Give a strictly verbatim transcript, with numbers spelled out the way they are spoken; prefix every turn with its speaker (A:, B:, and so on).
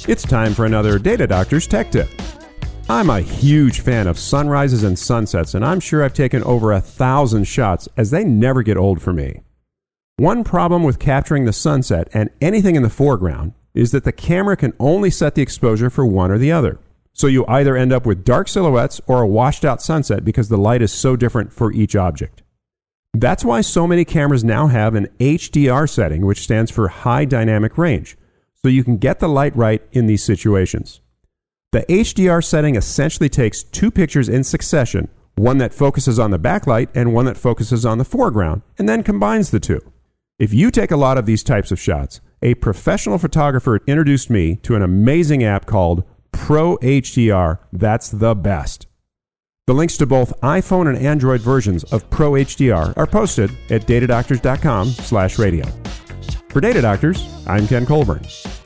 A: It's time for another Data Doctor's Tech Tip. I'm a huge fan of sunrises and sunsets, and I'm sure I've taken over a thousand shots as they never get old for me. One problem with capturing the sunset and anything in the foreground is that the camera can only set the exposure for one or the other. So you either end up with dark silhouettes or a washed out sunset because the light is so different for each object. That's why so many cameras now have an H D R setting, which stands for High Dynamic Range, so you can get the light right in these situations. The H D R setting essentially takes two pictures in succession, one that focuses on the backlight and one that focuses on the foreground, and then combines the two. If you take a lot of these types of shots, a professional photographer introduced me to an amazing app called Pro H D R that's the best. The links to both iPhone and Android versions of Pro H D R are posted at datadoctors.com slash radio. For Data Doctors, I'm Ken Colburn.